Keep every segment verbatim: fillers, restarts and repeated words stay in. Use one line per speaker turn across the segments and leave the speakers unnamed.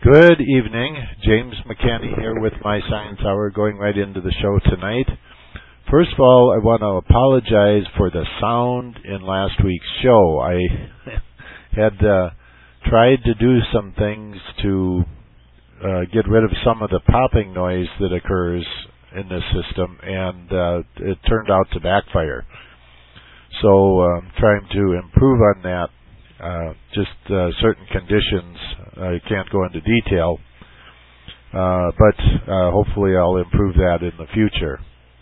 Good evening. James McCanny here with My Science Hour, going right into the show tonight. First of all, I want to apologize for the sound in last week's show. I had uh, tried to do some things to uh, get rid of some of the popping noise that occurs in this system, and uh, it turned out to backfire. So I'm trying to improve on that. Uh, just uh, certain conditions. I can't go into detail, uh, but uh, hopefully I'll improve that in the future.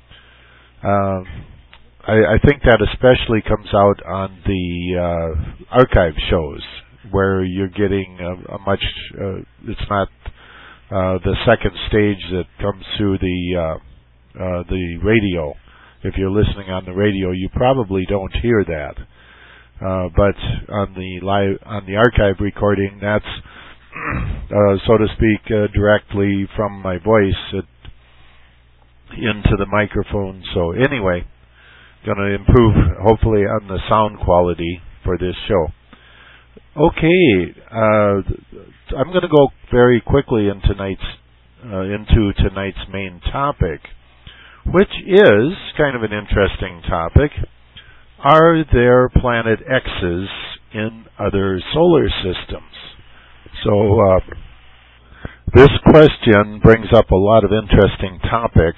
Uh, I, I think that especially comes out on the uh, archive shows, where you're getting a, a much. Uh, it's not uh, the second stage that comes through the uh, uh, the radio. If you're listening on the radio, you probably don't hear that. Uh, but on the live, on the archive recording, that's, uh, so to speak, uh, directly from my voice it, into the microphone. So anyway, going to improve, hopefully, on the sound quality for this show. Okay, uh, I'm going to go very quickly in tonight's, uh, into tonight's main topic, which is kind of an interesting topic. Are there planet X's in other solar systems? So uh, this question brings up a lot of interesting topics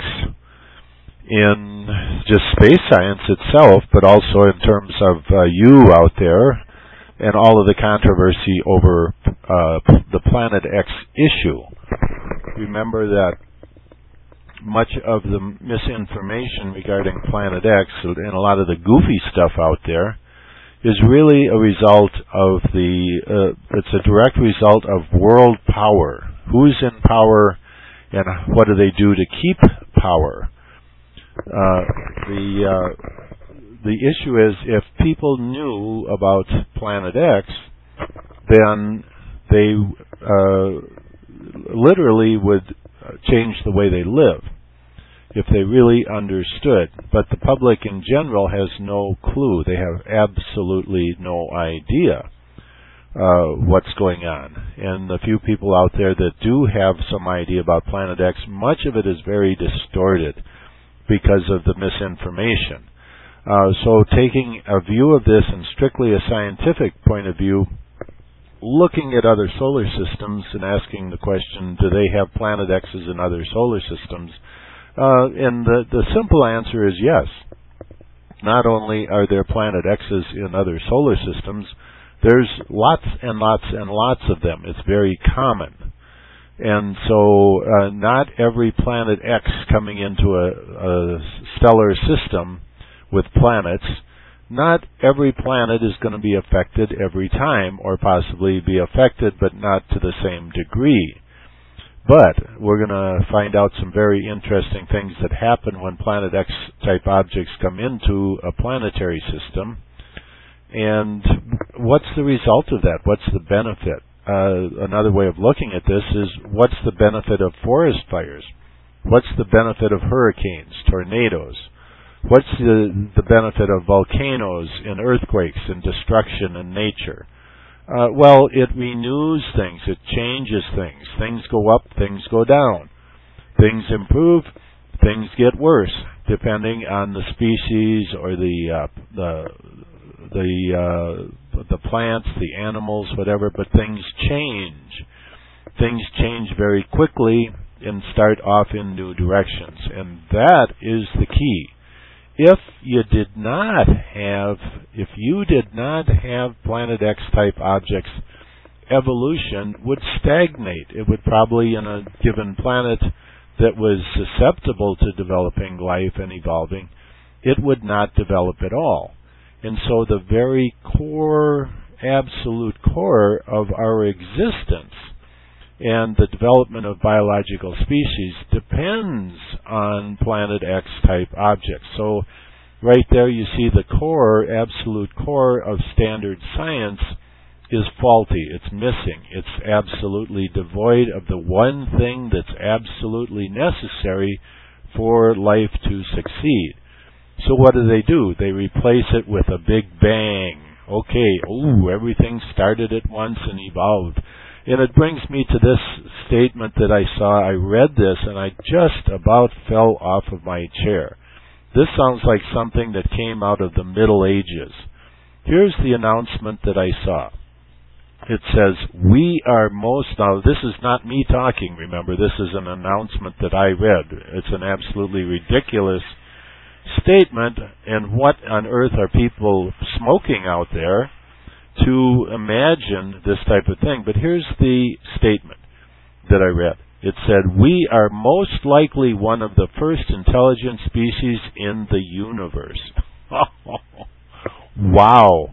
in just space science itself, but also in terms of uh, you out there and all of the controversy over uh, the Planet X issue. Remember that much of the misinformation regarding Planet X and a lot of the goofy stuff out there is really a result of the, uh, it's a direct result of world power. Who's in power and what do they do to keep power? Uh, the, uh, the issue is if people knew about Planet X, then they uh, literally would change the way they live if they really understood. But the public in general has no clue. They have absolutely no idea uh, what's going on. And the few people out there that do have some idea about Planet X, much of it is very distorted because of the misinformation. Uh, so taking a view of this in strictly a scientific point of view, looking at other solar systems and asking the question, do they have Planet X's in other solar systems? Uh, and the, the simple answer is yes. Not only are there Planet X's in other solar systems, there's lots and lots and lots of them. It's very common. And so uh, not every Planet X coming into a, a stellar system with planets, not every planet is going to be affected every time, or possibly be affected, but not to the same degree. But we're going to find out some very interesting things that happen when Planet X-type objects come into a planetary system. And what's the result of that? What's the benefit? Uh, another way of looking at this is, what's the benefit of forest fires? What's the benefit of hurricanes, tornadoes? What's the, the benefit of volcanoes and earthquakes and destruction in nature? Uh, well, it renews things. It changes things. Things go up, things go down. Things improve, things get worse, depending on the species or the uh, the the uh, the plants, the animals, whatever. But things change. Things change very quickly and start off in new directions, and that is the key. If you did not have, if you did not have Planet X-type objects, evolution would stagnate. It would probably, in a given planet that was susceptible to developing life and evolving, it would not develop at all. And so the very core, absolute core of our existence and the development of biological species depends on Planet X-type objects. So right there you see the core, absolute core of standard science is faulty. It's missing. It's absolutely devoid of the one thing that's absolutely necessary for life to succeed. So what do they do? They replace it with a big bang. Okay, ooh, everything started at once and evolved. And it brings me to this statement that I saw. I read this and I just about fell off of my chair. This sounds like something that came out of the Middle Ages. Here's the announcement that I saw. It says, we are most, now this is not me talking, remember, this is an announcement that I read. It's an absolutely ridiculous statement, and what on earth are people smoking out there to imagine this type of thing? But here's the statement that I read. It said, we are most likely one of the first intelligent species in the universe. Wow.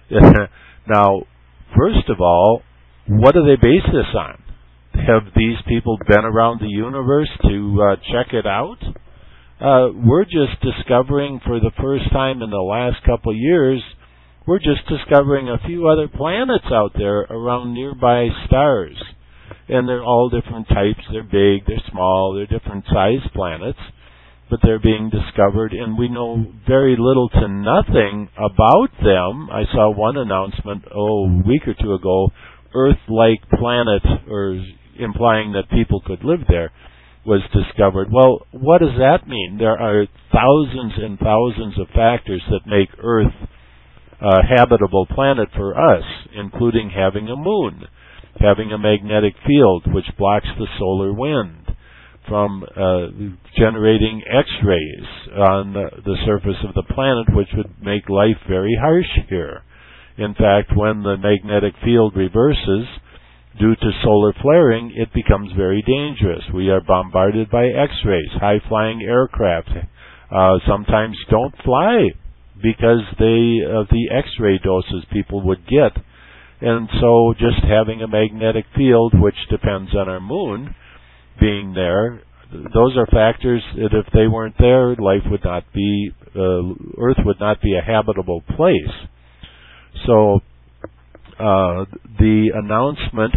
Now, first of all, what do they base this on? Have these people been around the universe to uh, check it out? Uh, we're just discovering for the first time in the last couple of years, we're just discovering a few other planets out there around nearby stars. And they're all different types. They're big, they're small, they're different size planets. But they're being discovered, and we know very little to nothing about them. I saw one announcement, oh, a week or two ago, Earth-like planet, or implying that people could live there, was discovered. Well, what does that mean? There are thousands and thousands of factors that make Earth a habitable planet for us, including having a moon, having a magnetic field which blocks the solar wind, from uh, generating X-rays on the, the surface of the planet, which would make life very harsh here. In fact, when the magnetic field reverses due to solar flaring, it becomes very dangerous. We are bombarded by X-rays. High-flying aircraft uh, sometimes don't fly because they of the X-ray doses people would get. And so just having a magnetic field, which depends on our moon being there, those are factors that if they weren't there, life would not be, uh, Earth would not be a habitable place. So, uh, the announcement,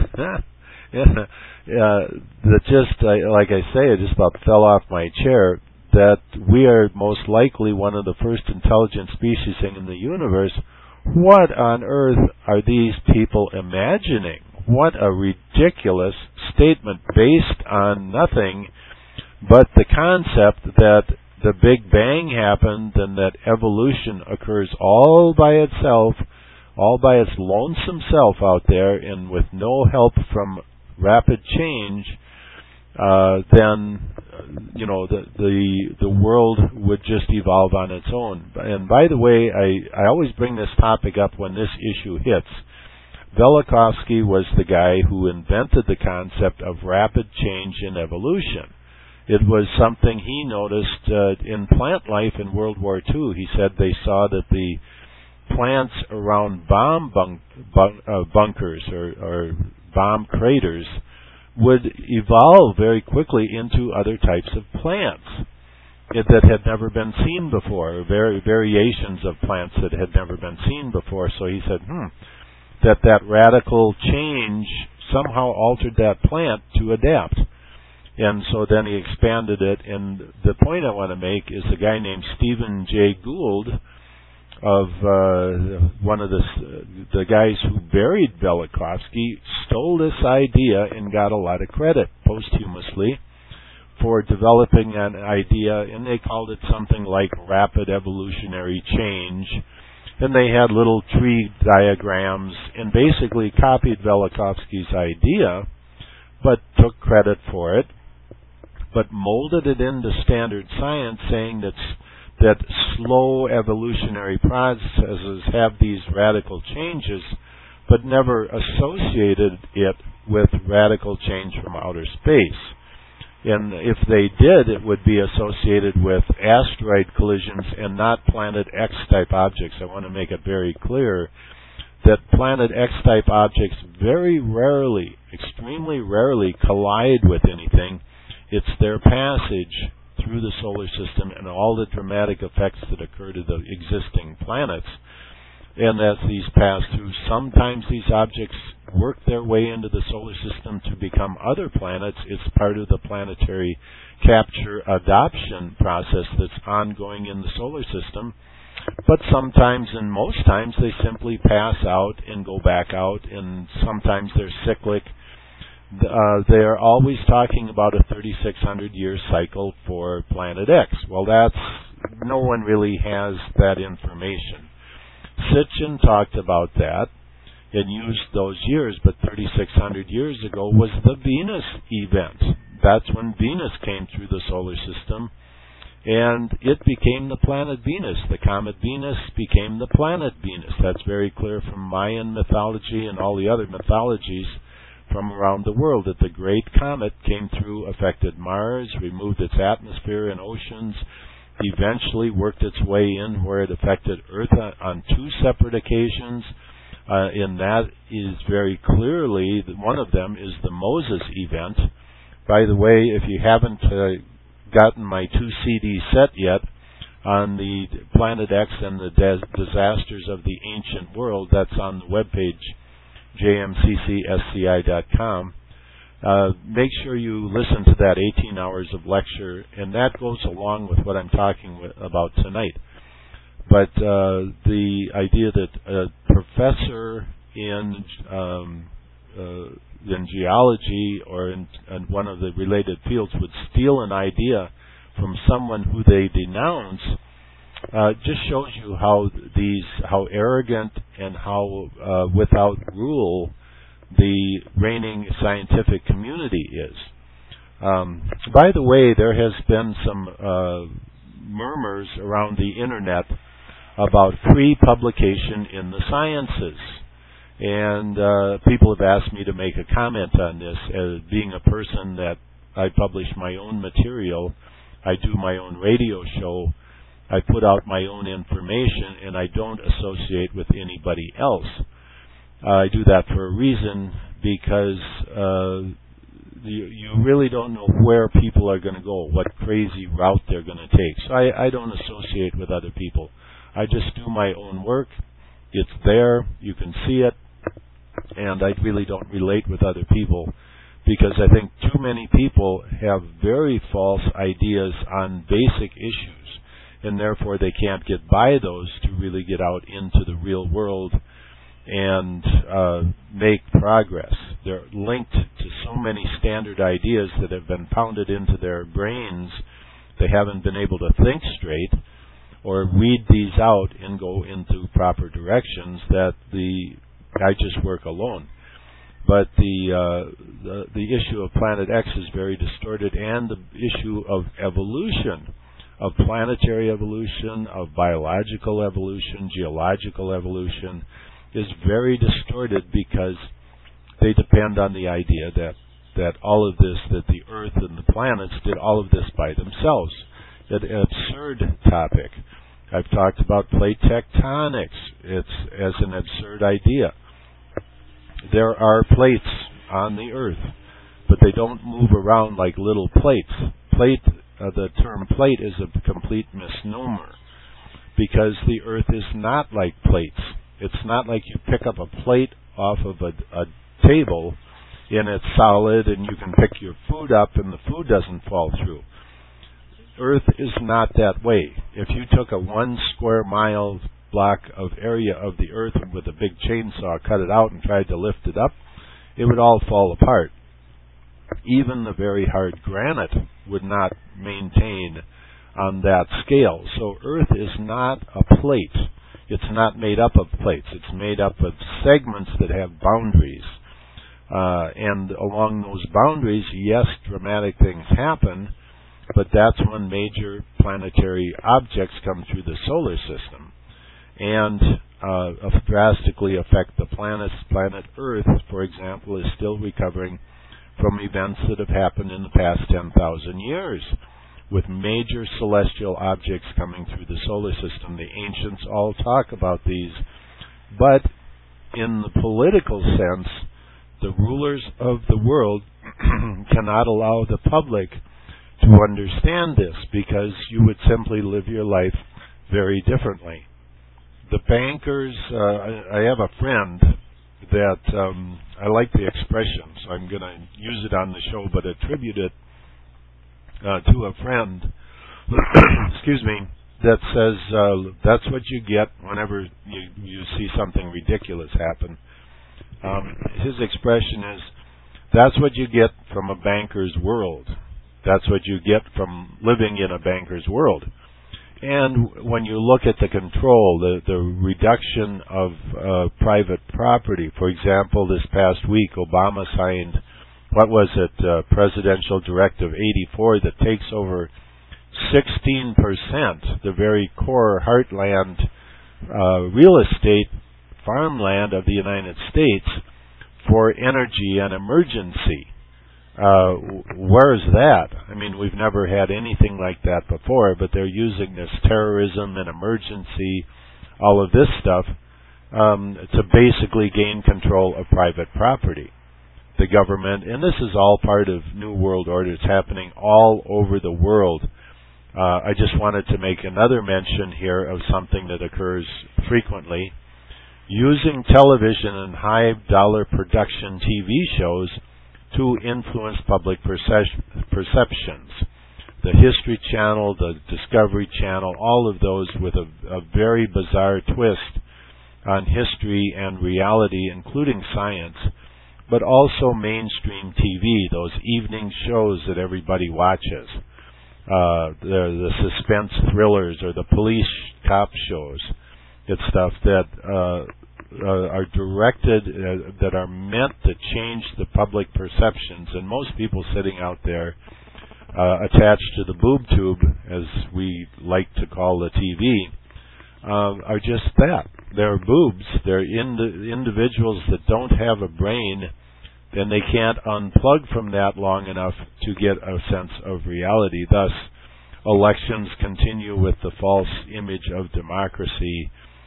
uh, that just, uh, like I say, it just about fell off my chair, that we are most likely one of the first intelligent species in the universe. What on earth are these people imagining? What a ridiculous statement based on nothing but the concept that the Big Bang happened and that evolution occurs all by itself, all by its lonesome self out there, and with no help from rapid change, uh, then, you know, the, the the world would just evolve on its own. And by the way, I, I always bring this topic up when this issue hits. Velikovsky was the guy who invented the concept of rapid change in evolution. It was something he noticed uh, in plant life in World War Two. He said they saw that the plants around bomb bunk, bunk, uh, bunkers or, or bomb craters would evolve very quickly into other types of plants it, that had never been seen before, vari- variations of plants that had never been seen before. So he said, hmm, that that radical change somehow altered that plant to adapt. And so then he expanded it. And the point I want to make is a guy named Stephen Jay Gould, of uh, one of the the guys who buried Velikovsky, stole this idea and got a lot of credit posthumously for developing an idea, and they called it something like rapid evolutionary change. And they had little tree diagrams and basically copied Velikovsky's idea, but took credit for it, but molded it into standard science, saying that that slow evolutionary processes have these radical changes, but never associated it with radical change from outer space. And if they did, it would be associated with asteroid collisions and not Planet X-type objects. I want to make it very clear that Planet X-type objects very rarely, extremely rarely collide with anything. It's their passage through the solar system and all the dramatic effects that occur to the existing planets. And as these pass through, sometimes these objects work their way into the solar system to become other planets. It's part of the planetary capture adoption process that's ongoing in the solar system. But sometimes, and most times, they simply pass out and go back out, and sometimes they're cyclic. Uh, they are always talking about a thirty-six hundred year cycle for Planet X. Well, that's, no one really has that information. Sitchin talked about that and used those years, but thirty-six hundred years ago was the Venus event. That's when Venus came through the solar system, and it became the planet Venus. The comet Venus became the planet Venus. That's very clear from Mayan mythology and all the other mythologies from around the world, that the great comet came through, affected Mars, removed its atmosphere and oceans, eventually worked its way in where it affected Earth on, on two separate occasions. Uh, and that is very clearly, one of them is the Moses event. By the way, if you haven't uh, gotten my two C D set yet on the Planet X and the des- disasters of the ancient world, that's on the webpage, j m c c s c i dot com. Uh, make sure you listen to that eighteen hours of lecture, and that goes along with what I'm talking with, about tonight. But uh, the idea that a professor in um, uh, in geology or in, in one of the related fields would steal an idea from someone who they denounce uh, just shows you how these how arrogant and how uh, without rule the reigning scientific community is. Um, by the way, there has been some uh, murmurs around the internet about free publication in the sciences. And uh, people have asked me to make a comment on this. As being a person that I publish my own material, I do my own radio show, I put out my own information, and I don't associate with anybody else. Uh, I do that for a reason, because uh, you, you really don't know where people are going to go, what crazy route they're going to take. So I, I don't associate with other people. I just do my own work. It's there. You can see it. And I really don't relate with other people, because I think too many people have very false ideas on basic issues, and therefore they can't get by those to really get out into the real world and uh, make progress. They're linked to so many standard ideas that have been pounded into their brains. They haven't been able to think straight or weed these out and go into proper directions, that the I just work alone. But the, uh, the the issue of Planet X is very distorted, and the issue of evolution, of planetary evolution, of biological evolution, geological evolution, is very distorted, because they depend on the idea that, that all of this, that the Earth and the planets did all of this by themselves. An absurd topic. I've talked about plate tectonics. It's as an absurd idea. There are plates on the Earth, but they don't move around like little plates. Plate, uh, the term plate is a complete misnomer, because the Earth is not like plates. It's not like you pick up a plate off of a, a table and it's solid and you can pick your food up and the food doesn't fall through. Earth is not that way. If you took a one square mile block of area of the Earth and with a big chainsaw cut it out and tried to lift it up, it would all fall apart. Even the very hard granite would not maintain on that scale. So Earth is not a plate. It's not made up of plates. It's made up of segments that have boundaries. Uh, and along those boundaries, yes, dramatic things happen, but that's when major planetary objects come through the solar system and uh, drastically affect the planets. Planet Earth, for example, is still recovering from events that have happened in the past ten thousand years, with major celestial objects coming through the solar system. The ancients all talk about these, but in the political sense, the rulers of the world cannot allow the public to understand this, because you would simply live your life very differently. The bankers, uh, I, I have a friend that, um, I like the expression, so I'm going to use it on the show, but attribute it uh, to a friend, excuse me, that says uh, that's what you get whenever you, you see something ridiculous happen. Um, his expression is, that's what you get from a banker's world. That's what you get from living in a banker's world. And when you look at the control, the, the reduction of uh, private property, for example, this past week, Obama signed, what was it, uh, Presidential Directive eighty-four that takes over sixteen percent, the very core heartland uh, real estate farmland of the United States for energy and emergency. Uh, where is that? I mean, we've never had anything like that before, but they're using this terrorism and emergency, all of this stuff, um, to basically gain control of private property. The government, and this is all part of New World Order, it's happening all over the world. Uh, I just wanted to make another mention here of something that occurs frequently. Using television and high-dollar production T V shows to influence public perce- perceptions. The History Channel, the Discovery Channel, all of those with a, a very bizarre twist on history and reality, including science, but also mainstream T V, those evening shows that everybody watches. Uh, the, the suspense thrillers or the police cop shows. It's stuff that uh, uh, are directed, uh, that are meant to change the public perceptions. And most people sitting out there uh, attached to the boob tube, as we like to call the T V, uh, are just that. They're boobs. They're ind- individuals that don't have a brain, then they can't unplug from that long enough to get a sense of reality. Thus, elections continue with the false image of democracy.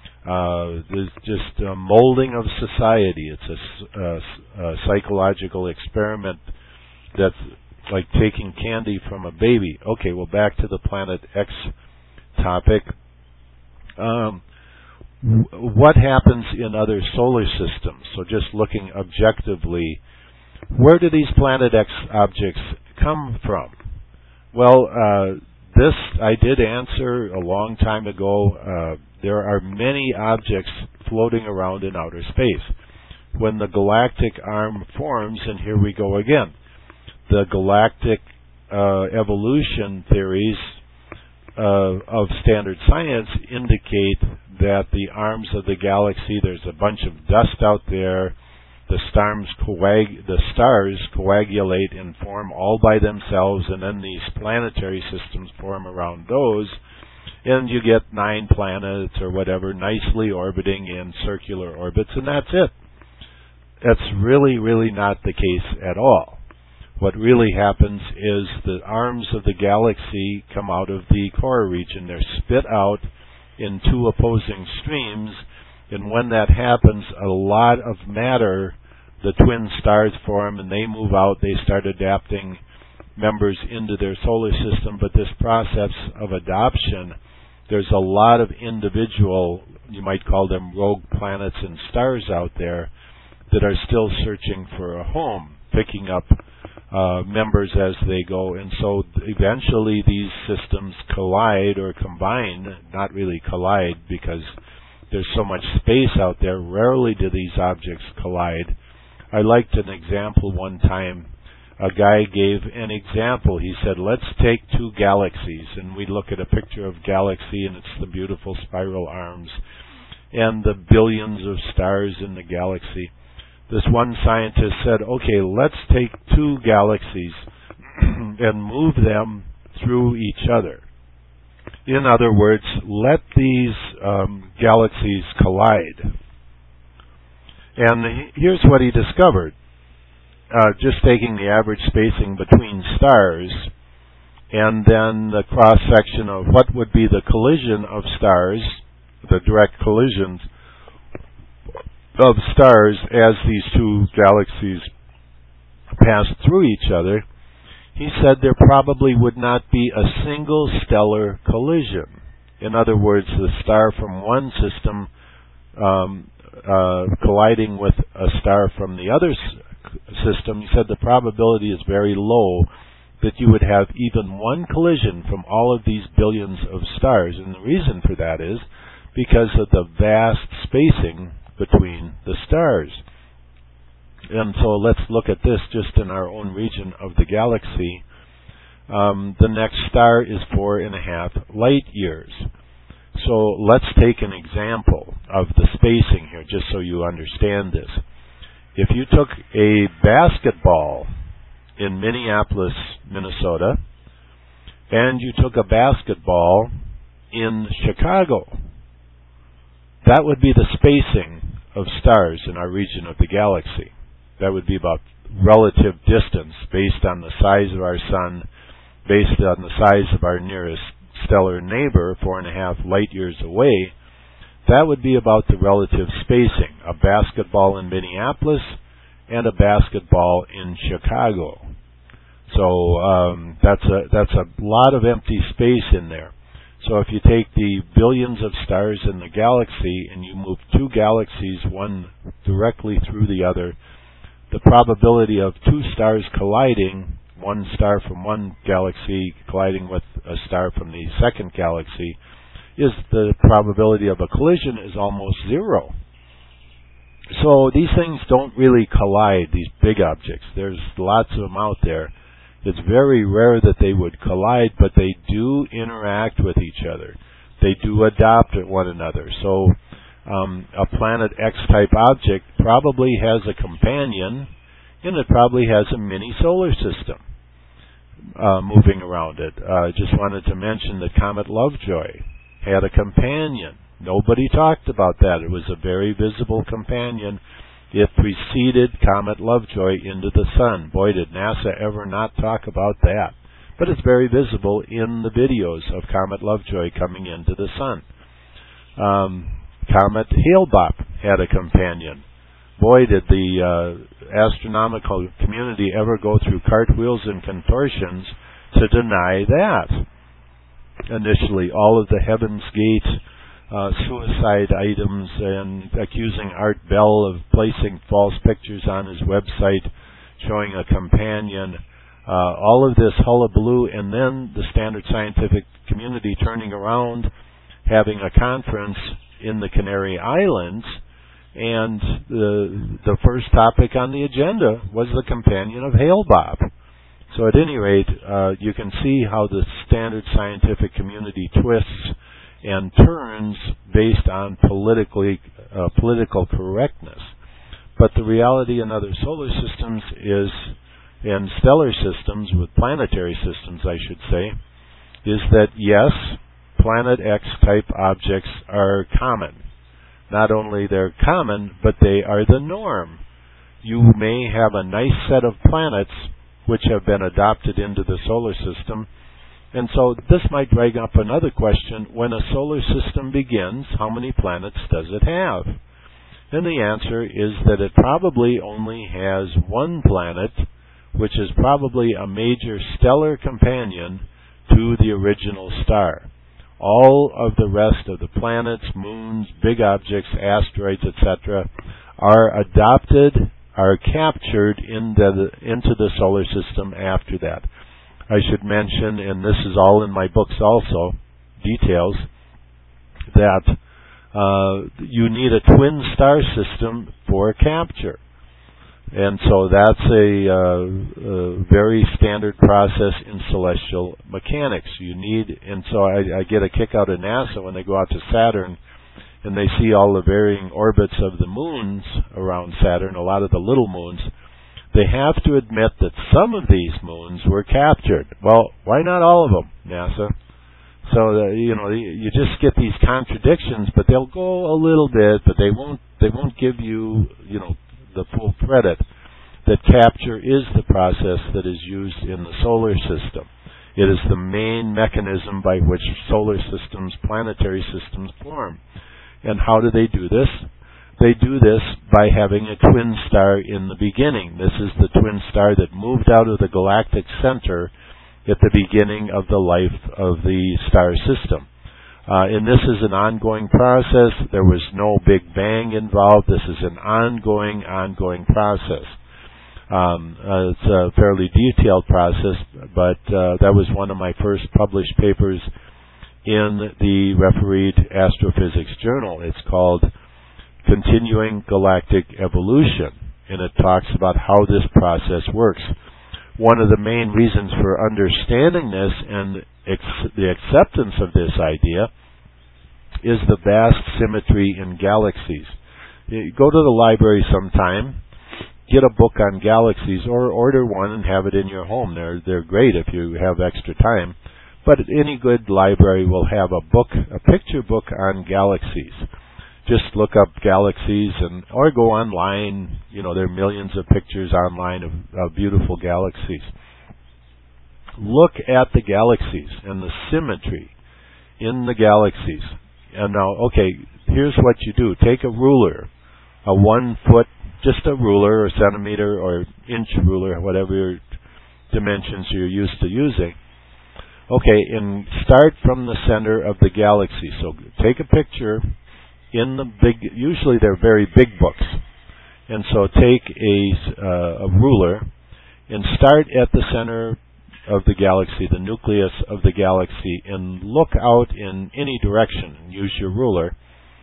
Uh, there's just a molding of society. It's a, a, a psychological experiment that's like taking candy from a baby. Okay, well, back to the Planet X topic. Um, what happens in other solar systems? So just looking objectively, where do these Planet X objects come from? Well, uh, this I did answer a long time ago. Uh, there are many objects floating around in outer space. When the galactic arm forms, and here we go again, the galactic uh, evolution theories uh, of standard science indicate that the arms of the galaxy, there's a bunch of dust out there. The stars, coag- the stars coagulate and form all by themselves, and then these planetary systems form around those, and you get nine planets or whatever nicely orbiting in circular orbits, and that's it. That's really, really not the case at all. What really happens is the arms of the galaxy come out of the core region. They're spit out in two opposing streams, and when that happens, a lot of matter, the twin stars form, and they move out. They start adapting members into their solar system. But this process of adoption, there's a lot of individual, you might call them rogue planets and stars out there that are still searching for a home, picking up uh, members as they go. And so eventually these systems collide or combine, not really collide because there's so much space out there. Rarely do these objects collide. I liked an example one time. A guy gave an example. He said, let's take two galaxies, and we look at a picture of galaxy, and it's the beautiful spiral arms and the billions of stars in the galaxy. This one scientist said, okay, let's take two galaxies and move them through each other. In other words, let these um, galaxies collide. And here's what he discovered. Uh, just taking the average spacing between stars and then the cross-section of what would be the collision of stars, the direct collisions of stars as these two galaxies pass through each other, he said there probably would not be a single stellar collision. In other words, the star from one system um, uh, colliding with a star from the other s- system, he said the probability is very low that you would have even one collision from all of these billions of stars. And the reason for that is because of the vast spacing between the stars. And so let's look at this just in our own region of the galaxy. Um, the next star is four and a half light years. So let's take an example of the spacing here, just so you understand this. If you took a basketball in Minneapolis, Minnesota, and you took a basketball in Chicago, that would be the spacing of stars in our region of the galaxy. That would be about relative distance based on the size of our sun, based on the size of our nearest stellar neighbor, four and a half light years away. That would be about the relative spacing. A basketball in Minneapolis and a basketball in Chicago. So um, that's a that's a lot of empty space in there. So if you take the billions of stars in the galaxy and you move two galaxies, one directly through the other, the probability of two stars colliding, one star from one galaxy colliding with a star from the second galaxy, is the probability of a collision is almost zero. So these things don't really collide, these big objects. There's lots of them out there. It's very rare that they would collide, but they do interact with each other. They do adopt at one another. So um, a Planet X-type object probably has a companion, and it probably has a mini solar system uh, moving around it. I uh, just wanted to mention that Comet Lovejoy had a companion. Nobody talked about that. It was a very visible companion. It preceded Comet Lovejoy into the sun. Boy, did NASA ever not talk about that. But it's very visible in the videos of Comet Lovejoy coming into the sun. Um, Comet Hale-Bopp had a companion. Boy, did the uh, astronomical community ever go through cartwheels and contortions to deny that. Initially, all of the Heaven's Gate Uh, suicide items and accusing Art Bell of placing false pictures on his website showing a companion, uh, all of this hullabaloo, and then the standard scientific community turning around, having a conference in the Canary Islands, and the the first topic on the agenda was the companion of Hale-Bopp. So at any rate, uh, you can see how the standard scientific community twists and turns based on politically uh, political correctness. But the reality in other solar systems is, in stellar systems, with planetary systems, I should say, is that yes, Planet X-type objects are common. Not only they're common, but they are the norm. You may have a nice set of planets which have been adopted into the solar system. And so this might drag up another question. When a solar system begins, how many planets does it have? And the answer is that it probably only has one planet, which is probably a major stellar companion to the original star. All of the rest of the planets, moons, big objects, asteroids, et cetera, are adopted, are captured into the, into the solar system after that. I should mention, and this is all in my books also, details, that uh, you need a twin star system for capture. And so that's a, uh, a very standard process in celestial mechanics. You need, and so I, I get a kick out of NASA when they go out to Saturn and they see all the varying orbits of the moons around Saturn, a lot of the little moons. They have to admit that some of these moons were captured. Well, why not all of them, NASA? So, uh, you know, you just get these contradictions, but they'll go a little bit, but they won't, they won't give you, you know, the full credit that capture is the process that is used in the solar system. It is the main mechanism by which solar systems, planetary systems form. And how do they do this? They do this by having a twin star in the beginning. This is the twin star that moved out of the galactic center at the beginning of the life of the star system. Uh, and this is an ongoing process. There was no Big Bang involved. This is an ongoing, ongoing process. Um, uh, it's a fairly detailed process, but uh, that was one of my first published papers in the refereed Astrophysics Journal. It's called Continuing Galactic Evolution, and it talks about how this process works. One of the main reasons for understanding this and ex- the acceptance of this idea is the vast symmetry in galaxies. You go to the library sometime, get a book on galaxies, or order one and have it in your home. They're they're great if you have extra time. But any good library will have a book, a picture book on galaxies. Just look up galaxies and or go online. You know, there are millions of pictures online of, of beautiful galaxies. Look at the galaxies and the symmetry in the galaxies. And now, okay, here's what you do. Take a ruler, a one foot, just a ruler or centimeter or inch ruler, whatever dimensions you're used to using. Okay, and start from the center of the galaxy. So take a picture in the big, usually they're very big books. And so take a, uh, a ruler and start at the center of the galaxy, the nucleus of the galaxy, and look out in any direction and use your ruler.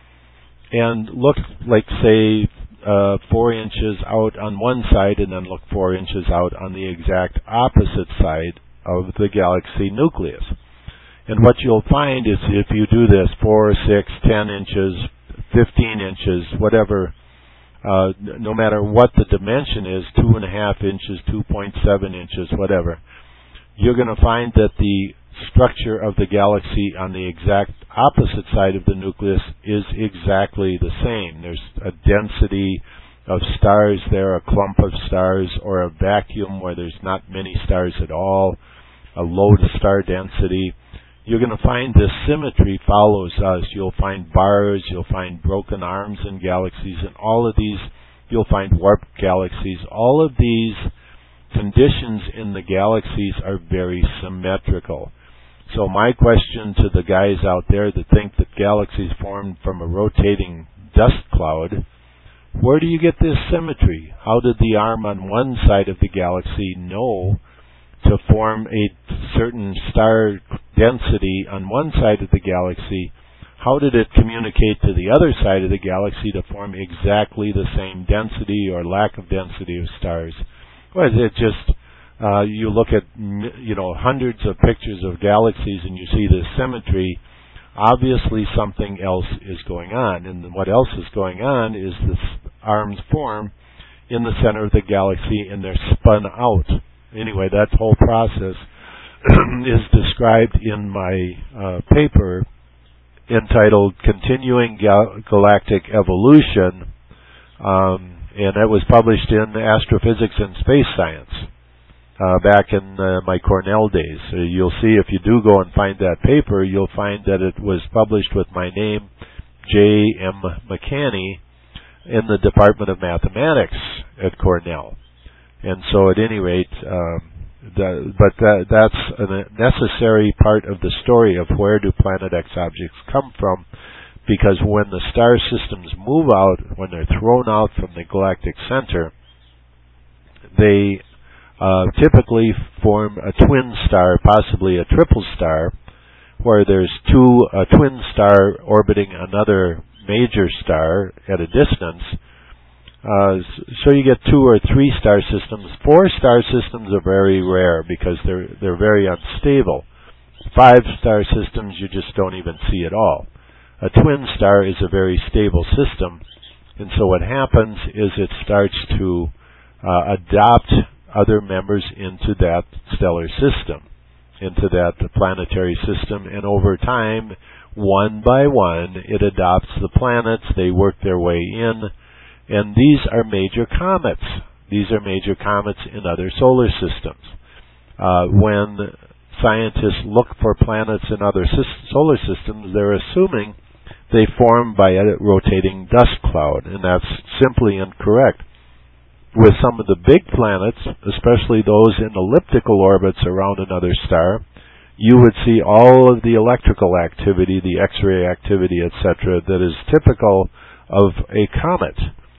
And look, like, say, uh, four inches out on one side, and then look four inches out on the exact opposite side of the galaxy nucleus. And what you'll find is if you do this four, six, ten inches, fifteen inches, whatever, uh, no matter what the dimension is, two and a half inches, two point seven inches, whatever, you're going to find that the structure of the galaxy on the exact opposite side of the nucleus is exactly the same. There's a density of stars there, a clump of stars, or a vacuum where there's not many stars at all, a low star density. You're going to find this symmetry follows us. You'll find bars, you'll find broken arms in galaxies, and all of these, you'll find warped galaxies. All of these conditions in the galaxies are very symmetrical. So my question to the guys out there that think that galaxies formed from a rotating dust cloud, where do you get this symmetry? How did the arm on one side of the galaxy know to form a certain star density on one side of the galaxy? How did it communicate to the other side of the galaxy to form exactly the same density or lack of density of stars? Well, it just, uh, you look at, you know, hundreds of pictures of galaxies and you see this symmetry. Obviously something else is going on. And what else is going on is this arms form in the center of the galaxy and they're spun out. Anyway, that whole process is described in my uh, paper entitled Continuing Gal- Galactic Evolution, um, and it was published in Astrophysics and Space Science uh, back in uh, my Cornell days. So you'll see if you do go and find that paper, you'll find that it was published with my name, J M McCanney, in the Department of Mathematics at Cornell. And so at any rate, um, the, but that, that's a necessary part of the story of where do Planet X objects come from, because when the star systems move out, when they're thrown out from the galactic center, they uh, typically form a twin star, possibly a triple star, where there's two, a twin star orbiting another major star at a distance. Uh, so you get two or three star systems. Four star systems are very rare because they're they're very unstable. Five star systems you just don't even see at all. A twin star is a very stable system, and so what happens is it starts to uh, adopt other members into that stellar system, into that planetary system, and over time, one by one, it adopts the planets. They work their way in. And these are major comets. These are major comets in other solar systems. Uh, when scientists look for planets in other sy- solar systems, they're assuming they form by a rotating dust cloud, and that's simply incorrect. With some of the big planets, especially those in elliptical orbits around another star, you would see all of the electrical activity, the X-ray activity, et cetera, that is typical of a comet.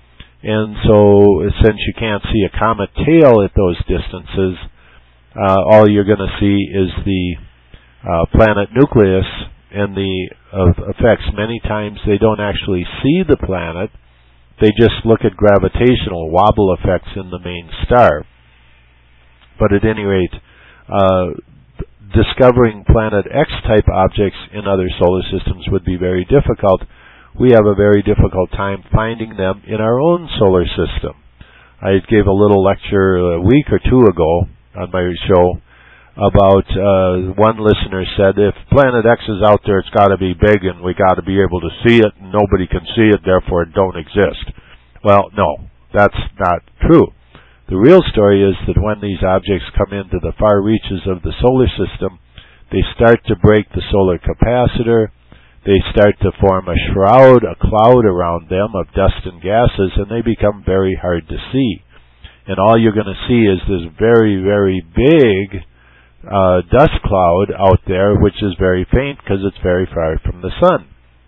And so, since you can't see a comet tail at those distances, uh, all you're going to see is the uh, planet nucleus and the uh, effects. Many times they don't actually see the planet. They just look at gravitational wobble effects in the main star. But at any rate, uh, discovering Planet X-type objects in other solar systems would be very difficult. We have a very difficult time finding them in our own solar system. I gave a little lecture a week or two ago on my show about, uh, one listener said, if Planet X is out there, it's got to be big and we got to be able to see it, and nobody can see it, therefore it don't exist. Well, no, that's not true. The real story is that when these objects come into the far reaches of the solar system, they start to break the solar capacitor, they start to form a shroud, a cloud around them of dust and gases, and they become very hard to see. And all you're going to see is this very, very big Uh, dust cloud out there, which is very faint because it's very far from the sun.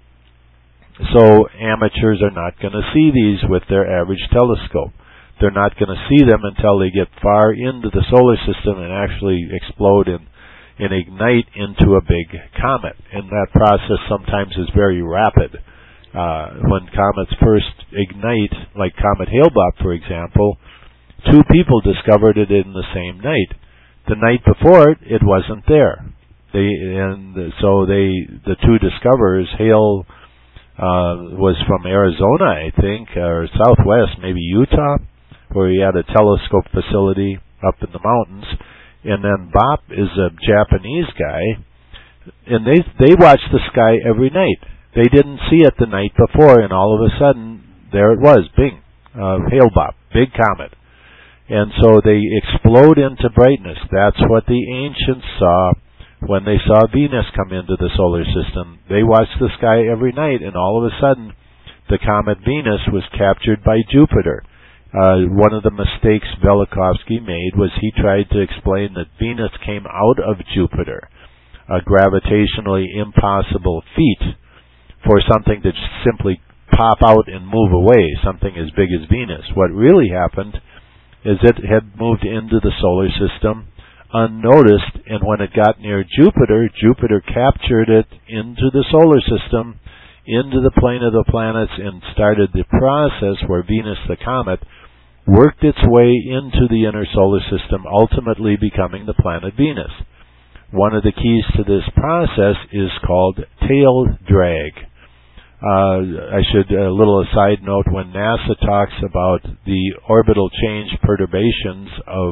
So amateurs are not going to see these with their average telescope. They're not going to see them until they get far into the solar system and actually explode and, and ignite into a big comet. And that process sometimes is very rapid. Uh, when comets first ignite, like Comet Hale-Bopp, for example, two people discovered it in the same night. The night before it, it wasn't there. They and so they the two discoverers, Hale uh, was from Arizona, I think, or Southwest, maybe Utah, where he had a telescope facility up in the mountains, and then Bopp is a Japanese guy, and they they watched the sky every night. They didn't see it the night before, and all of a sudden there it was, bing, uh, Hale-Bopp, big comet. And so they explode into brightness. That's what the ancients saw when they saw Venus come into the solar system. They watched the sky every night, and all of a sudden, the comet Venus was captured by Jupiter. Uh, one of the mistakes Velikovsky made was he tried to explain that Venus came out of Jupiter, a gravitationally impossible feat for something to simply pop out and move away, something as big as Venus. What really happened is it had moved into the solar system unnoticed, and when it got near Jupiter, Jupiter captured it into the solar system, into the plane of the planets, and started the process where Venus the comet worked its way into the inner solar system, ultimately becoming the planet Venus. One of the keys to this process is called tail drag. Uh, I should, a little aside note, when NASA talks about the orbital change perturbations of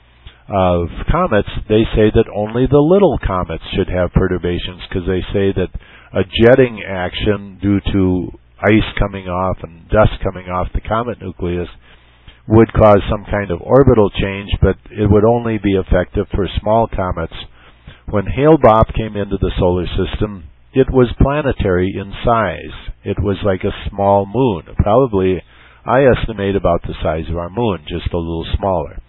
of comets, they say that only the little comets should have perturbations, because they say that a jetting action due to ice coming off and dust coming off the comet nucleus would cause some kind of orbital change, but it would only be effective for small comets. When Hale-Bopp came into the solar system, it was planetary in size. It was like a small moon. Probably, I estimate about the size of our moon, just a little smaller.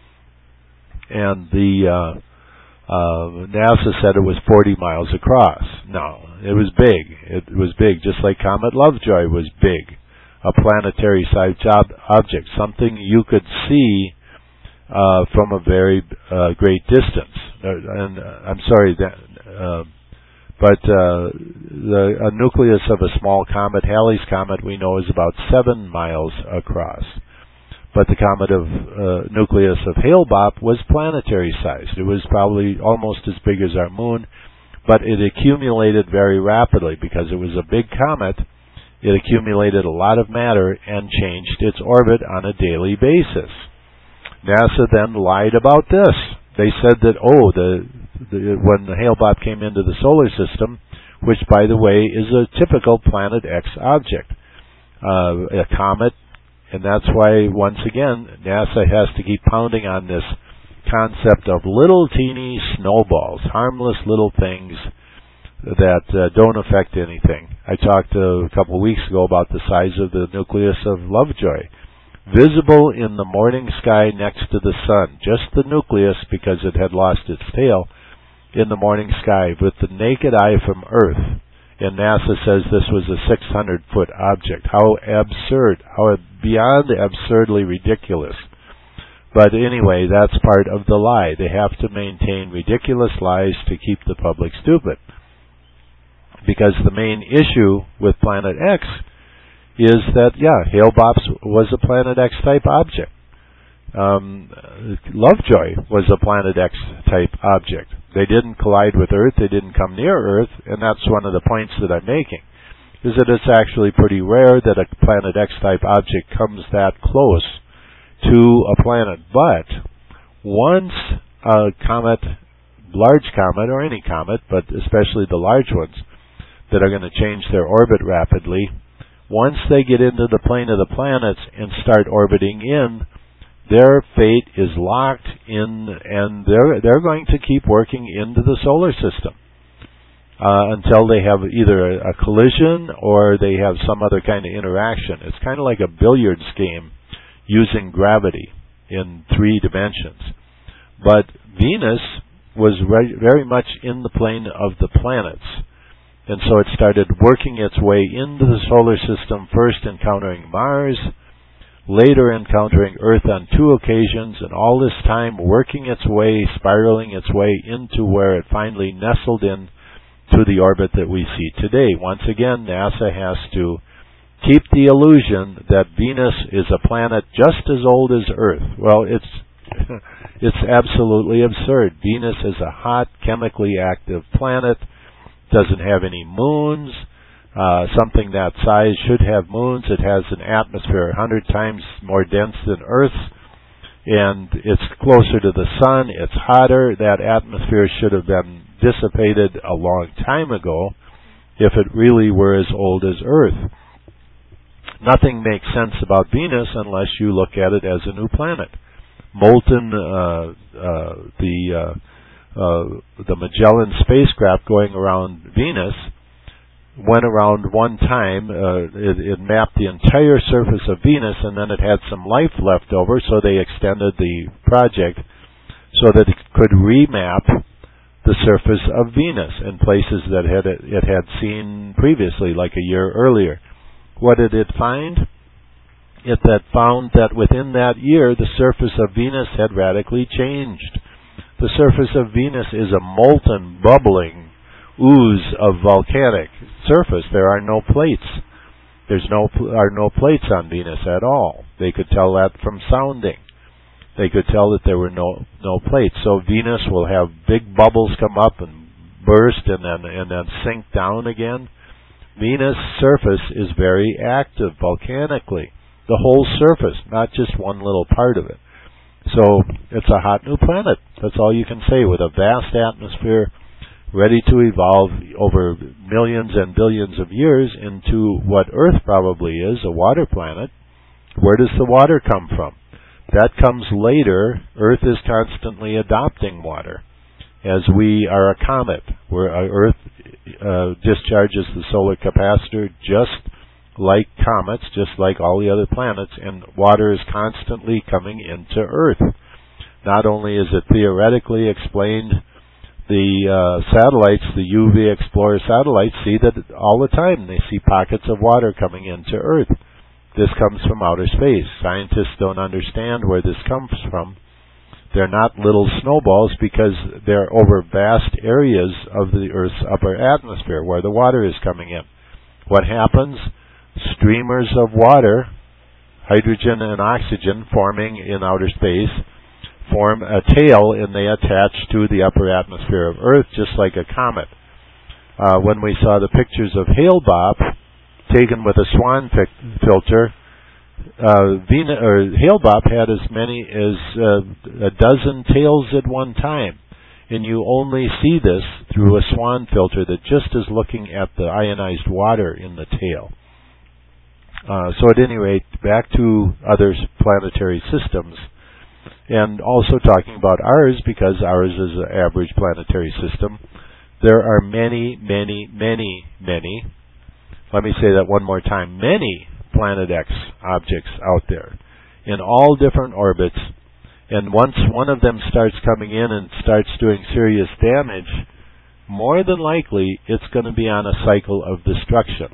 And the uh, uh, NASA said it was forty miles across. No, it was big. It was big, just like Comet Lovejoy was big. A planetary-sized ob- object, something you could see uh, from a very uh, great distance. Uh, and uh, I'm sorry that. Uh, But uh, the a nucleus of a small comet, Halley's Comet, we know is about seven miles across. But the comet of uh, nucleus of Hale-Bopp was planetary-sized. It was probably almost as big as our moon, but it accumulated very rapidly because it was a big comet. It accumulated a lot of matter and changed its orbit on a daily basis. NASA then lied about this. They said that, oh, the The, when the Hale-Bopp came into the solar system, which, by the way, is a typical Planet X object, uh, a comet, and that's why, once again, NASA has to keep pounding on this concept of little teeny snowballs, harmless little things that uh, don't affect anything. I talked uh, a couple of weeks ago about the size of the nucleus of Lovejoy. Visible in the morning sky next to the sun, just the nucleus, because it had lost its tail, in the morning sky with the naked eye from Earth, And NASA says this was a six hundred foot object. How absurd, how beyond absurdly ridiculous. But anyway, that's part of the lie. They have to maintain ridiculous lies to keep the public stupid. Because the main issue with Planet X is that, yeah, Hale-Bopp was a Planet X type object. Um, Lovejoy was a Planet X type object. They didn't collide with Earth, they didn't come near Earth, and that's one of the points that I'm making, is that it's actually pretty rare that a Planet X type object comes that close to a planet. But once a comet, large comet, or any comet, but especially the large ones that are going to change their orbit rapidly, once they get into the plane of the planets and start orbiting in, their fate is locked in, and they're they're going to keep working into the solar system uh, until they have either a, a collision or they have some other kind of interaction. It's kind of like a billiards game using gravity in three dimensions. But Venus was re- very much in the plane of the planets, and so it started working its way into the solar system, first encountering Mars, later encountering Earth on two occasions, and all this time working its way, spiraling its way into where it finally nestled in to the orbit that we see today. Once again, NASA has to keep the illusion that Venus is a planet just as old as Earth. Well, it's it's absolutely absurd. Venus is a hot, chemically active planet, doesn't have any moons. Uh, something that size should have moons. It has an atmosphere a hundred times more dense than Earth's, and it's closer to the sun. It's hotter. That atmosphere should have been dissipated a long time ago if it really were as old as Earth. Nothing makes sense about Venus unless you look at it as a new planet. Molten, uh, uh, the uh, uh, the Magellan spacecraft going around Venus went around one time, uh, it, it mapped the entire surface of Venus, and then it had some life left over, so they extended the project so that it could remap the surface of Venus in places that had, it had seen previously, like a year earlier. What did it find? It that found that within that year, the surface of Venus had radically changed. The surface of Venus is a molten, bubbling ooze of volcanic surface. There are no plates. There's no are no plates on Venus at all. They could tell that from sounding. They could tell that there were no no plates. So Venus will have big bubbles come up and burst and then and then sink down again. Venus' surface is very active volcanically. The whole surface, not just one little part of it. So it's a hot new planet. That's all you can say, with a vast atmosphere, ready to evolve over millions and billions of years into what Earth probably is, a water planet. Where does the water come from? That comes later. Earth is constantly adopting water. As we are a comet, where Earth uh, discharges the solar capacitor just like comets, just like all the other planets, and water is constantly coming into Earth. Not only is it theoretically explained, the uh, satellites, the U V Explorer satellites, see that all the time. They see pockets of water coming into Earth. This comes from outer space. Scientists don't understand where this comes from. They're not little snowballs because they're over vast areas of the Earth's upper atmosphere where the water is coming in. What happens? Streamers of water, hydrogen and oxygen forming in outer space, form a tail, and they attach to the upper atmosphere of Earth just like a comet. Uh, when we saw the pictures of Hale-Bopp taken with a swan fi- filter, uh, Venus, or Hale-Bopp had as many as uh, a dozen tails at one time, and you only see this through a swan filter that just is looking at the ionized water in the tail. Uh, so at any rate, back to other planetary systems, and also talking about ours, because ours is an average planetary system. There are many, many, many, many, let me say that one more time, many Planet X objects out there in all different orbits, and once one of them starts coming in and starts doing serious damage more than likely it's going to be on a cycle of destruction.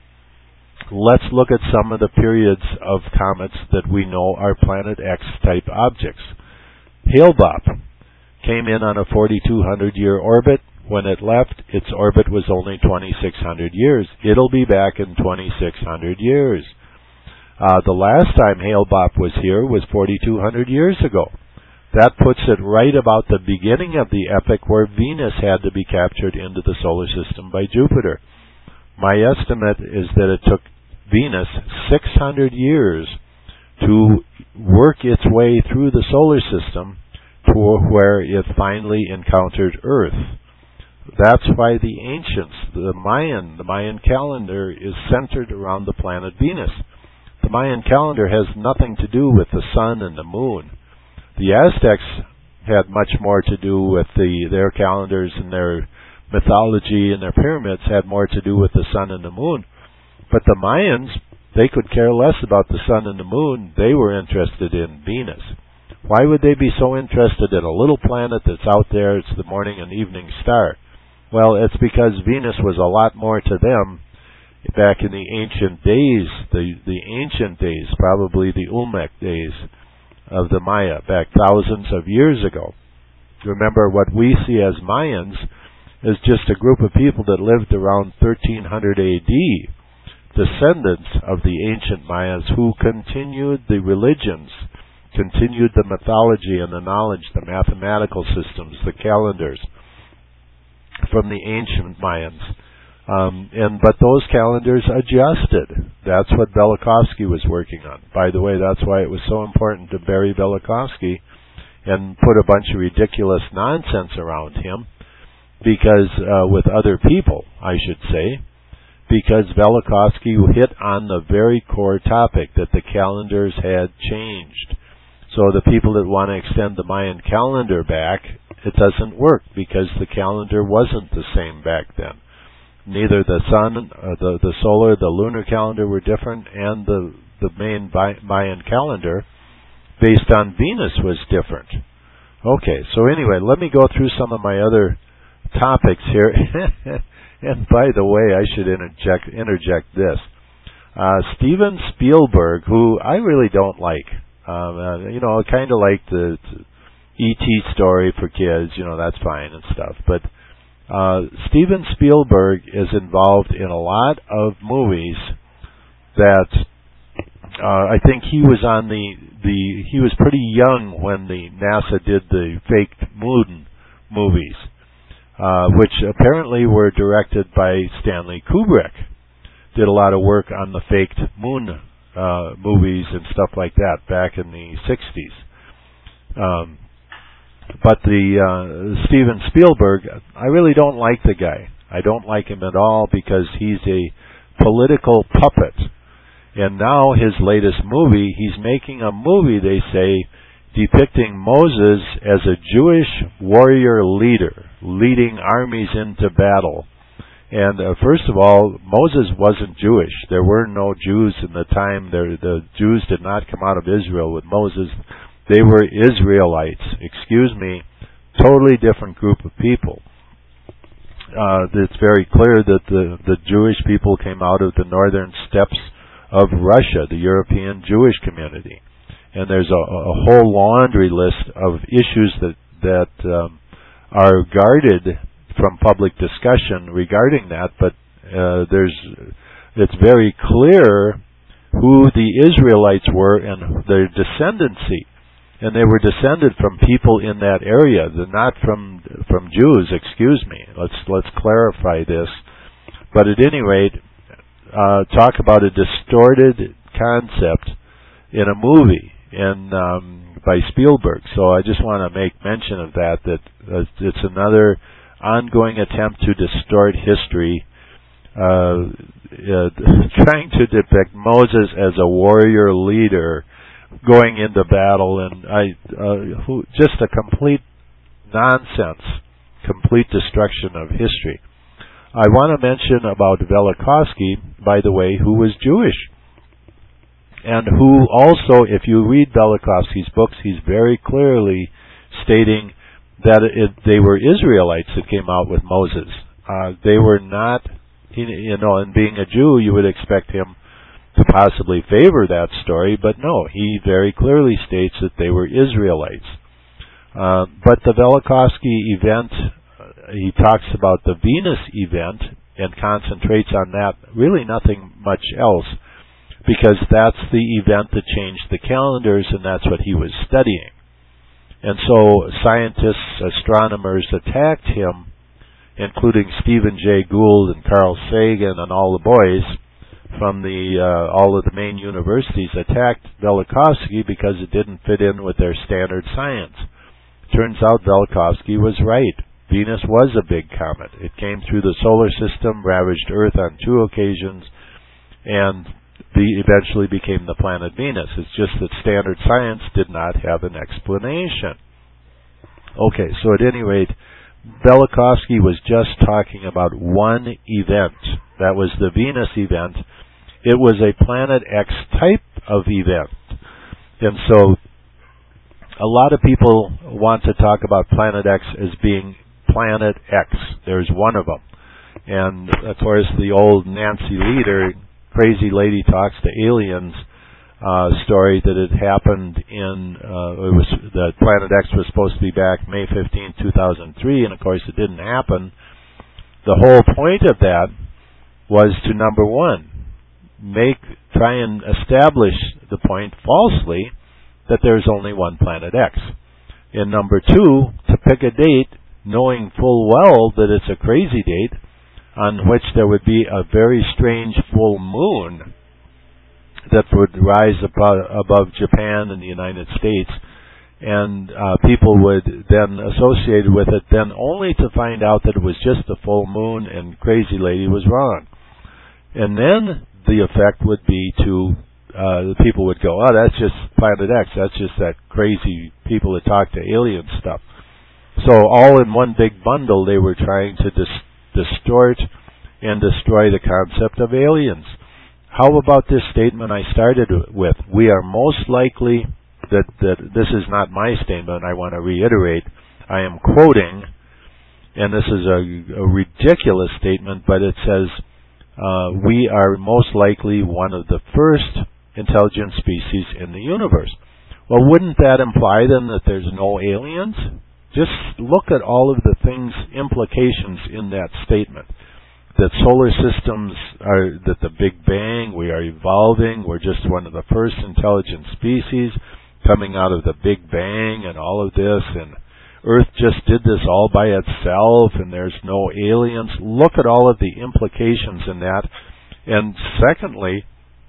Let's look at some of the periods of comets that we know are Planet X type objects. Hale-Bopp came in on a forty-two hundred year orbit. When it left, its orbit was only twenty-six hundred years. It'll be back in twenty-six hundred years. Uh, the last time Hale-Bopp was here was forty-two hundred years ago. That puts it right about the beginning of the epoch where Venus had to be captured into the solar system by Jupiter. My estimate is that it took Venus six hundred years to work its way through the solar system to where it finally encountered Earth. That's why the ancients, the Mayan, the Mayan calendar is centered around the planet Venus. The Mayan calendar has nothing to do with the sun and the moon. The Aztecs had much more to do with the their calendars and their mythology, and their pyramids had more to do with the sun and the moon. But the Mayans, they could care less about the sun and the moon. They were interested in Venus. Why would they be so interested in a little planet that's out there? It's the morning and evening star. Well, it's because Venus was a lot more to them back in the ancient days, the, the ancient days, probably the Olmec days of the Maya, back thousands of years ago. Remember, what we see as Mayans is just a group of people that lived around thirteen hundred A D, descendants of the ancient Mayas who continued the religions, continued the mythology and the knowledge, the mathematical systems, the calendars from the ancient Mayans. Um, and but those calendars adjusted. That's what Velikovsky was working on. By the way, that's why it was so important to bury Velikovsky and put a bunch of ridiculous nonsense around him, because uh, with other people, I should say, because Velikovsky hit on the very core topic that the calendars had changed. So the people that want to extend the Mayan calendar back, it doesn't work because the calendar wasn't the same back then. Neither the sun, uh, the the solar, the lunar calendar were different, and the the main Mayan calendar, based on Venus, was different. Okay, so anyway, let me go through some of my other topics here. And by the way, I should interject interject this. Uh, Steven Spielberg, who I really don't like, um, uh, you know, kind of like the E T story for kids, you know, that's fine and stuff, but Uh, Steven Spielberg is involved in a lot of movies that uh, I think he was on the, the he was pretty young when the NASA did the fake moon movies, uh, which apparently were directed by Stanley Kubrick. Did a lot of work on the faked moon uh, movies and stuff like that back in the sixties. Um, But the uh, Steven Spielberg, I really don't like the guy. I don't like him at all because he's a political puppet. And now his latest movie, he's making a movie, they say, depicting Moses as a Jewish warrior leader, leading armies into battle. And uh, first of all, Moses wasn't Jewish. There were no Jews in the time. There, the Jews did not come out of Israel with Moses. They were Israelites. Excuse me. Totally different group of people. Uh, it's very clear that the, the Jewish people came out of the northern steppes of Russia, the European Jewish community. And there's a, a whole laundry list of issues that, that um, are guarded from public discussion regarding that, but uh, there's it's very clear who the Israelites were and their descendancy. And they were descended from people in that area, not from from Jews. Excuse me. Let's let's clarify this. But at any rate, uh, talk about a distorted concept in a movie in um, by Spielberg. So I just want to make mention of that. That uh, it's another ongoing attempt to distort history, uh, uh, trying to depict Moses as a warrior leader going into battle, and I uh, who, just a complete nonsense, complete destruction of history. I want to mention about Velikovsky, by the way, who was Jewish, and who also, if you read Velikovsky's books, he's very clearly stating that it, they were Israelites that came out with Moses. Uh, they were not, you know, and being a Jew, you would expect him to possibly favor that story, but no, he very clearly states that they were Israelites. Uh, but the Velikovsky event, uh, he talks about the Venus event and concentrates on that, really nothing much else, because that's the event that changed the calendars, and that's what he was studying. And so scientists, astronomers attacked him, including Stephen Jay Gould and Carl Sagan and all the boys from the uh, all of the main universities attacked Velikovsky because it didn't fit in with their standard science. Turns out Velikovsky was right. Venus was a big comet. It came through the solar system, ravaged Earth on two occasions, and the, eventually became the planet Venus. It's just that standard science did not have an explanation. Okay, so at any rate, Velikovsky was just talking about one event. That was the Venus event. It was a Planet X type of event. And so a lot of people want to talk about Planet X as being Planet X. There's one of them. And, of course, the old Nancy Lieder, Crazy Lady Talks to Aliens uh, story that had happened in, uh, it was the Planet X was supposed to be back May fifteenth, two thousand three, and, of course, it didn't happen. The whole point of that was to, number one, make try and establish the point falsely that there's only one Planet X. And number two, to pick a date knowing full well that it's a crazy date on which there would be a very strange full moon that would rise above, above Japan and the United States, and uh, people would then associate with it, then only to find out that it was just a full moon and Crazy Lady was wrong. And then the effect would be to, uh, the people would go, oh, that's just Planet X, that's just that crazy people that talk to alien stuff. So all in one big bundle, they were trying to dis- distort and destroy the concept of aliens. How about this statement I started with? We are most likely, that, that this is not my statement, I want to reiterate, I am quoting, and this is a, a ridiculous statement, but it says, Uh, we are most likely one of the first intelligent species in the universe. Well, wouldn't that imply then that there's no aliens? Just look at all of the things, implications in that statement. That solar systems are, that the Big Bang, we are evolving, we're just one of the first intelligent species coming out of the Big Bang and all of this, and Earth just did this all by itself, and there's no aliens. Look at all of the implications in that. And secondly,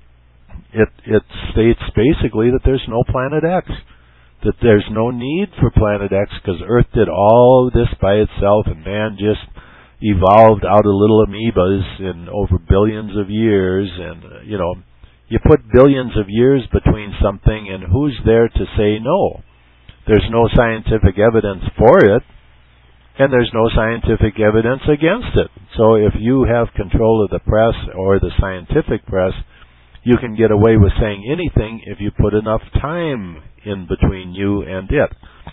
it it states basically that there's no Planet X, that there's no need for Planet X because Earth did all of this by itself, and man just evolved out of little amoebas in over billions of years. And, uh, you know, you put billions of years between something, and who's there to say no? There's no scientific evidence for it, and there's no scientific evidence against it. So if you have control of the press or the scientific press, you can get away with saying anything if you put enough time in between you and it.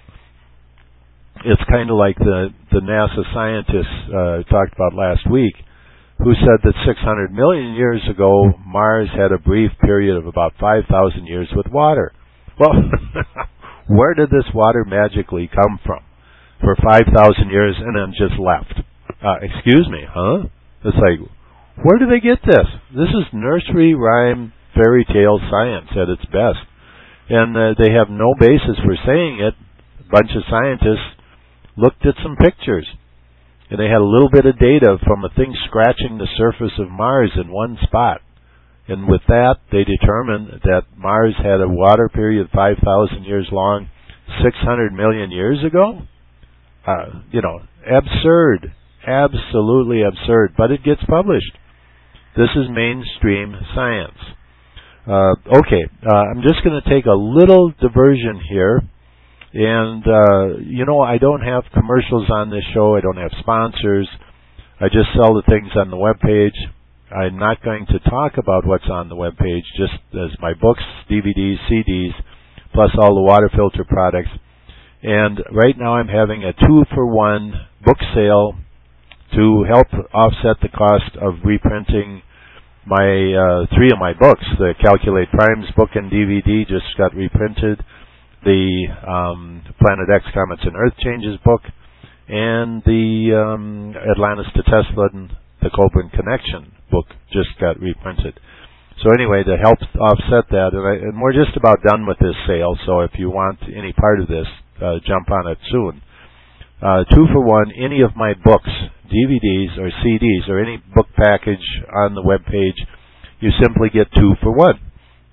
It's kind of like the, the NASA scientists uh, talked about last week, who said that six hundred million years ago, Mars had a brief period of about five thousand years with water. Well, where did this water magically come from for five thousand years and then just left? Uh, excuse me, huh? It's like, where do they get this? This is nursery rhyme fairy tale science at its best. And uh, they have no basis for saying it. A bunch of scientists looked at some pictures, and they had a little bit of data from a thing scratching the surface of Mars in one spot. And with that, they determined that Mars had a water period five thousand years long, six hundred million years ago. Uh, you know, absurd. Absolutely absurd. But it gets published. This is mainstream science. Uh, okay, uh, I'm just going to take a little diversion here. And, uh, you know, I don't have commercials on this show. I don't have sponsors. I just sell the things on the webpage. I'm not going to talk about what's on the webpage, just as my books, D V Ds, C Ds, plus all the water filter products. And right now I'm having a two-for-one book sale to help offset the cost of reprinting my uh, three of my books. The Calculate Primes book and D V D just got reprinted. The um, Planet X Comets and Earth Changes book, and the um, Atlantis to Tesla and the Copeland Connection book just got reprinted. So anyway, to help offset that, and, I, and we're just about done with this sale, so if you want any part of this, uh, jump on it soon. Uh, two for one, any of my books, D V Ds or C Ds or any book package on the web page, you simply get two for one.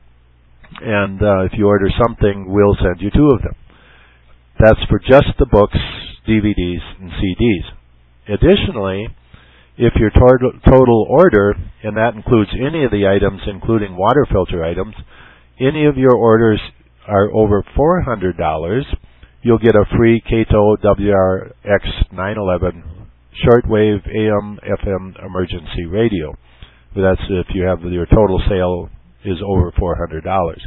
And uh, if you order something, we'll send you two of them. That's for just the books, D V Ds, and C Ds. Additionally, if your total, total order, and that includes any of the items, including water filter items, any of your orders are over four hundred dollars, you'll get a free Kato W R X nine eleven shortwave A M F M emergency radio. That's if you have your total sale is over four hundred dollars.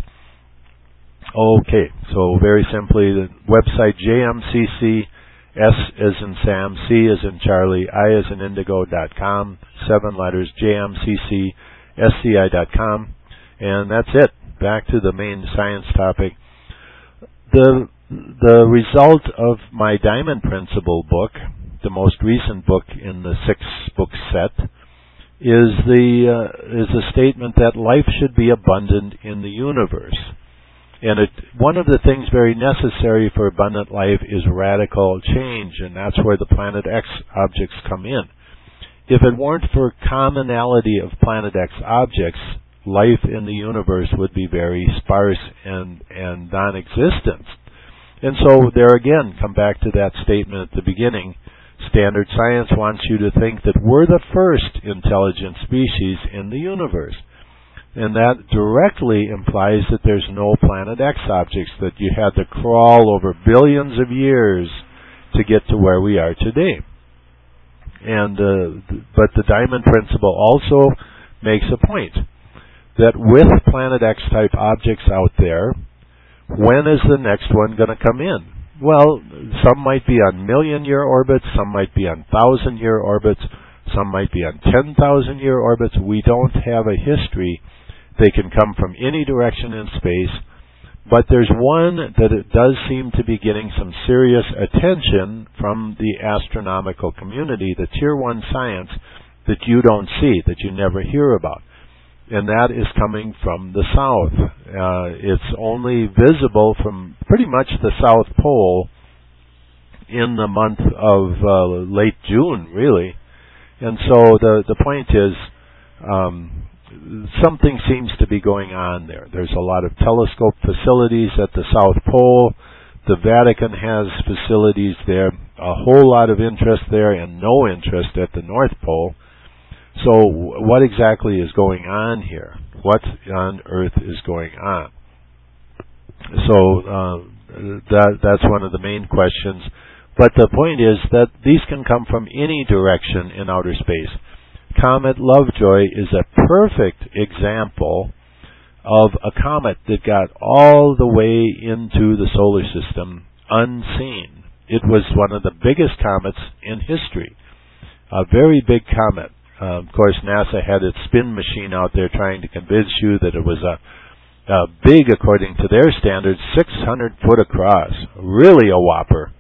Okay, so very simply, the website J M C C, S as in Sam, C as in Charlie, I as in Indigo dot com, seven letters, J M C C S C I dot com, and that's it. Back to the main science topic. The the result of my Diamond Principle book, the most recent book in the six book set, is the uh, is a statement that life should be abundant in the universe. And it, one of the things very necessary for abundant life is radical change, and that's where the Planet X objects come in. If it weren't for commonality of Planet X objects, life in the universe would be very sparse and, and non-existent. And so there again, come back to that statement at the beginning. Standard science wants you to think that we're the first intelligent species in the universe. And that directly implies that there's no Planet X objects, that you had to crawl over billions of years to get to where we are today. And uh, but the Diamond Principle also makes a point that with Planet X type objects out there, when is the next one going to come in? Well, some might be on million-year orbits, some might be on thousand-year orbits, some might be on ten thousand year orbits. We don't have a history. They can come from any direction in space, but there's one that it does seem to be getting some serious attention from the astronomical community, the Tier one science that you don't see, that you never hear about. And that is coming from the south. Uh, it's only visible from pretty much the South Pole in the month of uh, late June, really. And so the the point is, um, something seems to be going on there. There's a lot of telescope facilities at the South Pole. The Vatican has facilities there. A whole lot of interest there and no interest at the North Pole. So what exactly is going on here? What on earth is going on? So uh, that that's one of the main questions. But the point is that these can come from any direction in outer space. Comet Lovejoy is a perfect example of a comet that got all the way into the solar system unseen. It was one of the biggest comets in history. A very big comet. Uh, of course, NASA had its spin machine out there trying to convince you that it was a, a big, according to their standards, six hundred foot across. Really a whopper.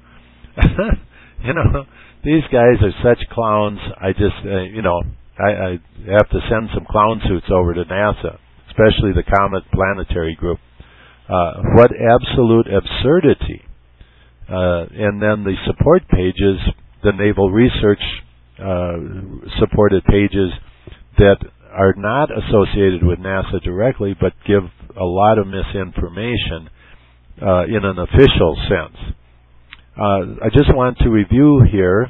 You know, these guys are such clowns. I just, uh, you know, I, I have to send some clown suits over to NASA, especially the Comet Planetary Group. Uh, what absolute absurdity. Uh, and then the support pages, the Naval Research uh, supported pages that are not associated with NASA directly, but give a lot of misinformation uh, in an official sense. Uh, I just want to review here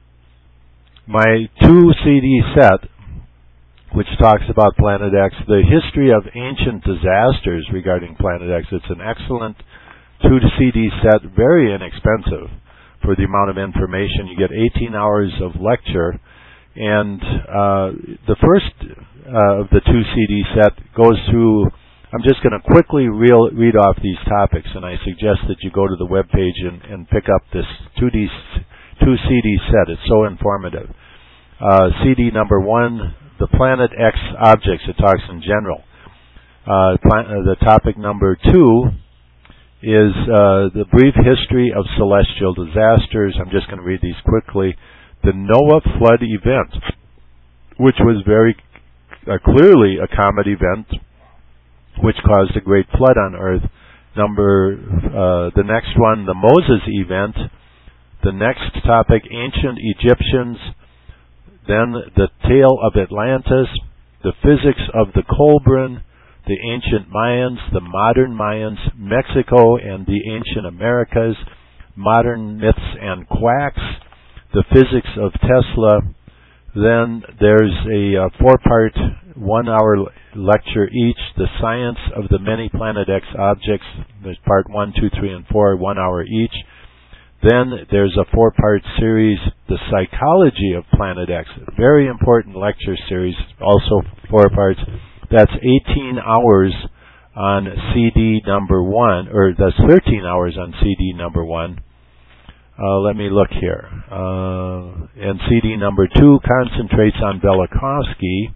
my two C D set, which talks about Planet X, the history of ancient disasters regarding Planet X. It's an excellent two C D set, very inexpensive for the amount of information. You get eighteen hours of lecture, and uh, the first uh, of the two C D set goes through I'm just going to quickly real, read off these topics, and I suggest that you go to the web page and, and pick up this two D, two C D set. It's so informative. Uh, C D number one, the Planet X objects. It talks in general. Uh, plan, uh, the topic number two is uh, the brief history of celestial disasters. I'm just going to read these quickly. The Noah flood event, which was very uh, clearly a comet event, which caused a great flood on Earth. Number, uh, the next one, the Moses event. The next topic, ancient Egyptians. Then the tale of Atlantis, the physics of the Kolbrin, the ancient Mayans, the modern Mayans, Mexico and the ancient Americas, modern myths and quacks, the physics of Tesla. Then there's a uh, four-part, one-hour lecture each, the science of the many Planet X objects. There's part one, two, three, and four, one hour each. Then there's a four-part series, the psychology of Planet X, a very important lecture series, also four parts. That's eighteen hours on C D number one, or that's thirteen hours on C D number one. Uh, let me look here. Uh, and C D number two concentrates on Velikovsky,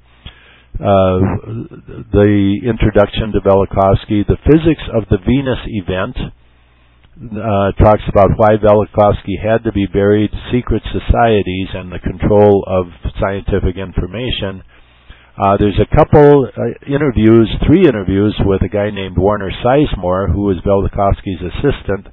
uh, the introduction to Velikovsky, the physics of the Venus event. Uh, talks about why Velikovsky had to be buried, secret societies, and the control of scientific information. Uh, there's a couple uh, interviews, three interviews with a guy named Warner Sizemore, who was Velikovsky's assistant.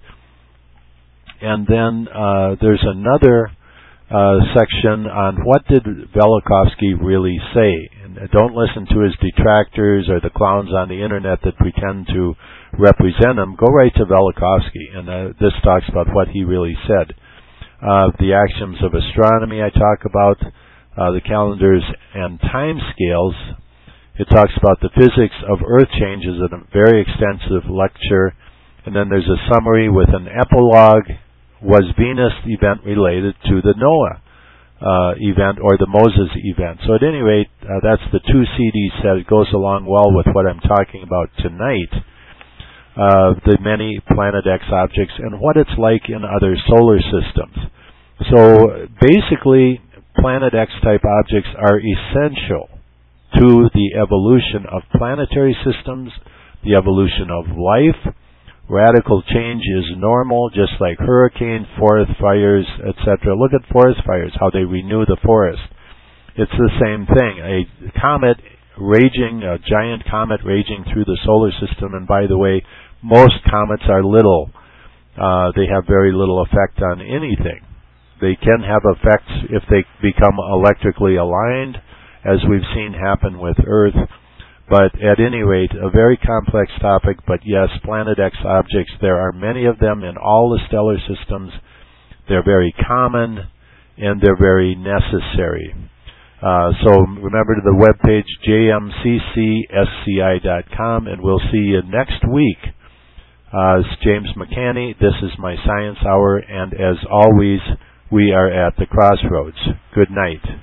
And then uh, there's another uh, section on what did Velikovsky really say. And don't listen to his detractors or the clowns on the internet that pretend to represent him. Go right to Velikovsky, and uh, this talks about what he really said. Uh, the axioms of astronomy I talk about, uh, the calendars and time scales. It talks about the physics of Earth changes in a very extensive lecture. And then there's a summary with an epilogue. Was Venus event related to the Noah uh, event or the Moses event? So at any rate, uh, that's the two C D set. It goes along well with what I'm talking about tonight. Uh, the many Planet X objects and what it's like in other solar systems. So basically, Planet X type objects are essential to the evolution of planetary systems, the evolution of life. Radical change is normal, just like hurricane, forest fires, et cetera. Look at forest fires, how they renew the forest. It's the same thing. A comet raging, a giant comet raging through the solar system, and by the way, most comets are little. Uh, they have very little effect on anything. They can have effects if they become electrically aligned, as we've seen happen with Earth. But at any rate, a very complex topic, but yes, Planet X objects, there are many of them in all the stellar systems. They're very common, and they're very necessary. Uh, so remember to the webpage, j m c c s c i dot com, and we'll see you next week. Uh, it's James McCanny. This is my Science Hour, and as always, we are at the crossroads. Good night.